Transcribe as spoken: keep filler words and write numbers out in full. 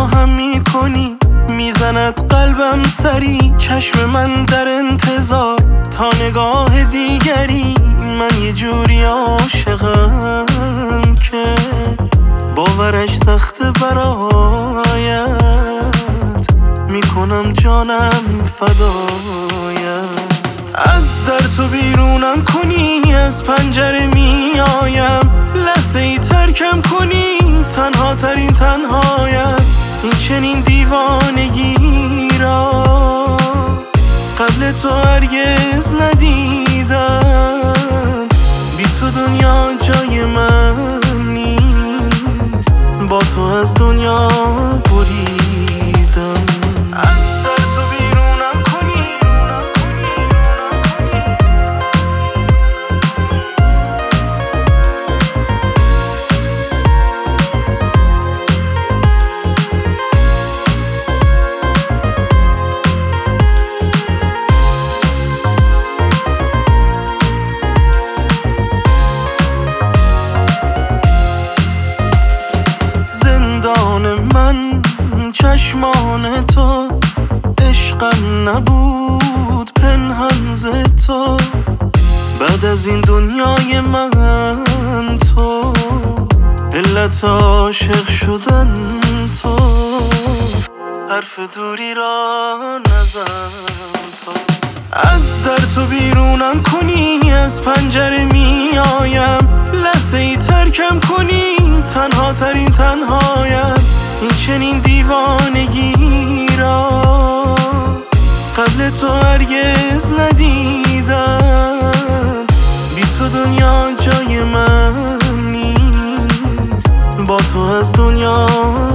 نگاهم میکنی میزند قلبم سری، چشم من در انتظار تا نگاه دیگری. من یه جوری عاشقم که باورش سخته برایت، میکنم جانم فدایت. از در تو بیرونم کنی از پنجره میایم، لحظه ای ترکم کنی تنها ترین تنهایم. این چنین دیوانگی را قبل تو هرگز ندیدم. بی تو دنیا جای من نیست، با تو از دنیا بریدم. از در تو بیرونم کنی من چشمان تو، عشقم نبود پنهان ز تو. بعد از این دنیای من تو، علت عاشق شدن تو. حرف دوری را نزن تو. از در تو بیرونم کنی از پنجره میایم، لحظه ای ترکم کنی تنها ترین تنهایم. این چنین دیوانگی را قبل تو هرگز ندیدم. بی تو دنیا جای من نیست، با تو از دنیا